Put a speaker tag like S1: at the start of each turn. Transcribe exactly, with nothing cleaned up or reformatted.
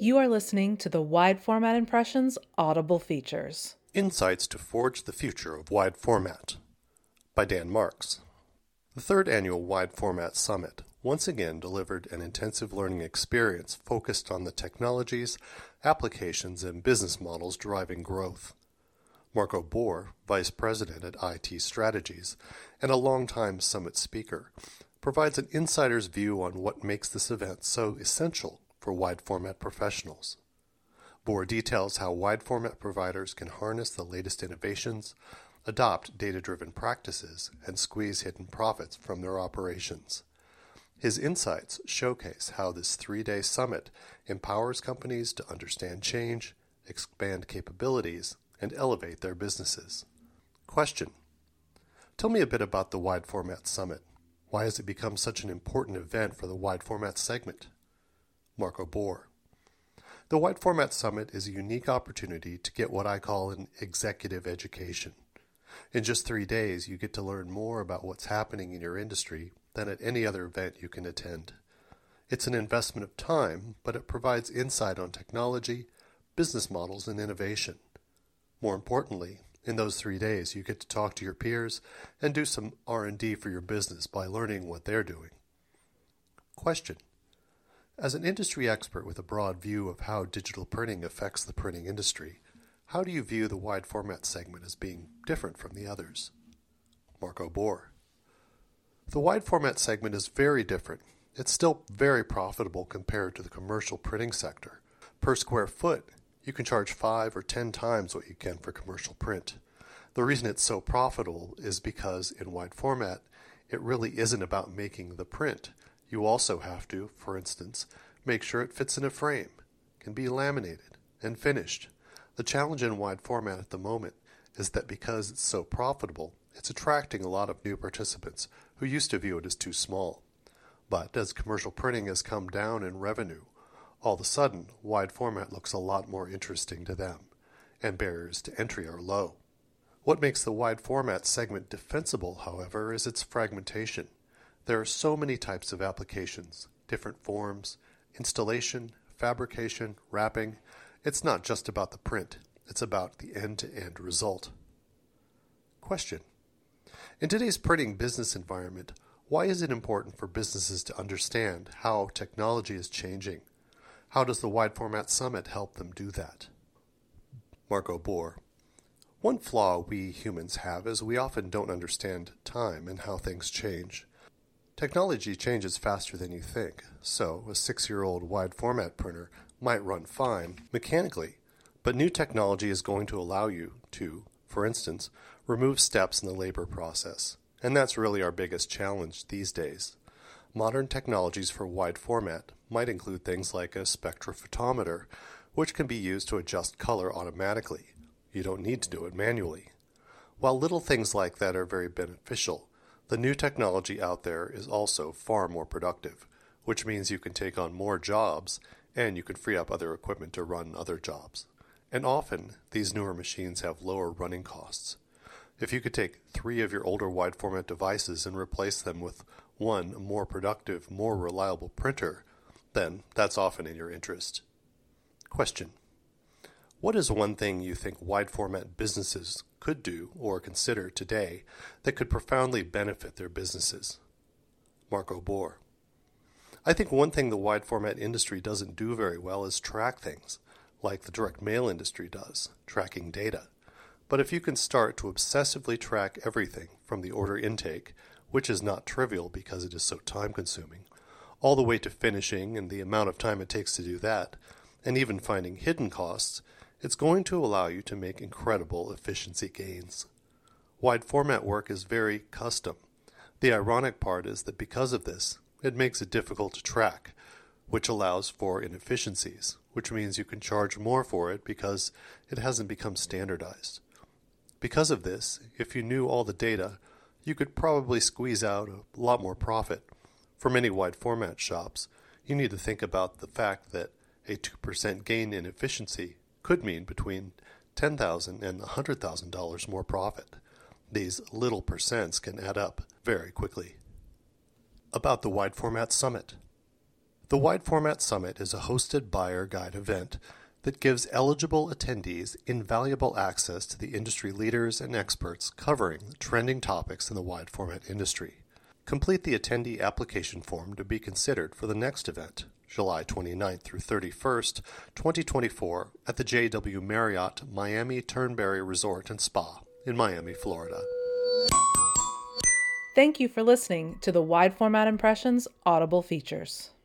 S1: You are listening to the Wide Format Impressions Audible Features.
S2: Insights to Forge the Future of Wide Format by Dan Marks. The third annual Wide Format Summit once again delivered an intensive learning experience focused on the technologies, applications, and business models driving growth. Marco Bohr, Vice President at I T Strategies and a longtime summit speaker, provides an insider's view on what makes this event so essential for wide-format professionals. Bohr details how wide-format providers can harness the latest innovations, adopt data-driven practices, and squeeze hidden profits from their operations. His insights showcase how this three-day summit empowers companies to understand change, expand capabilities, and elevate their businesses. Question: Tell me a bit about the Wide Format Summit. Why has it become such an important event for the wide format segment? Marco Bohr. The Wide Format Summit is a unique opportunity to get what I call an executive education. In just three days, you get to learn more about what's happening in your industry than at any other event you can attend. It's an investment of time, but it provides insight on technology, business models, and innovation. More importantly, in those three days, you get to talk to your peers and do some R and D for your business by learning what they're doing. Question: As an industry expert with a broad view of how digital printing affects the printing industry, how do you view the wide format segment as being different from the others? Marco Bohr. The wide format segment is very different. It's still very profitable compared to the commercial printing sector. Per square foot, you can charge five or ten times what you can for commercial print. The reason it's so profitable is because in wide format, it really isn't about making the print. You also have to, for instance, make sure it fits in a frame, can be laminated, and finished. The challenge in wide format at the moment is that because it's so profitable, it's attracting a lot of new participants who used to view it as too small. But as commercial printing has come down in revenue, all of a sudden, wide format looks a lot more interesting to them, and barriers to entry are low. What makes the wide format segment defensible, however, is its fragmentation. There are so many types of applications, different forms, installation, fabrication, wrapping. It's not just about the print. It's about the end-to-end result. Question: In today's printing business environment, why is it important for businesses to understand how technology is changing? How does the Wide Format Summit help them do that? Marco Bohr. One flaw we humans have is we often don't understand time and how things change. Technology changes faster than you think, so a six-year-old wide format printer might run fine mechanically, but new technology is going to allow you to, for instance, remove steps in the labor process, and that's really our biggest challenge these days. Modern technologies for wide format might include things like a spectrophotometer, which can be used to adjust color automatically. You don't need to do it manually. While little things like that are very beneficial, the new technology out there is also far more productive, which means you can take on more jobs and you can free up other equipment to run other jobs. And often, these newer machines have lower running costs. If you could take three of your older wide format devices and replace them with one more productive, more reliable printer, then that's often in your interest. Question: What is one thing you think wide format businesses could do or consider today that could profoundly benefit their businesses? Marco Bohr. I think one thing the wide format industry doesn't do very well is track things, like the direct mail industry does, tracking data. But if you can start to obsessively track everything from the order intake, which is not trivial because it is so time-consuming, all the way to finishing and the amount of time it takes to do that, and even finding hidden costs, it's going to allow you to make incredible efficiency gains. Wide format work is very custom. The ironic part is that because of this, it makes it difficult to track, which allows for inefficiencies, which means you can charge more for it because it hasn't become standardized. Because of this, if you knew all the data, you could probably squeeze out a lot more profit. For many wide format shops, you need to think about the fact that a two percent gain in efficiency could mean between ten thousand dollars and one hundred thousand dollars more profit. These little percents can add up very quickly. About the Wide Format Summit. The Wide Format Summit is a hosted buyer guide event that gives eligible attendees invaluable access to the industry leaders and experts covering the trending topics in the wide format industry. Complete the attendee application form to be considered for the next event, July twenty-ninth through thirty-first, twenty twenty-four, at the J W Marriott Miami Turnberry Resort and Spa in Miami, Florida.
S1: Thank you for listening to the Wide Format Impressions Audible Features.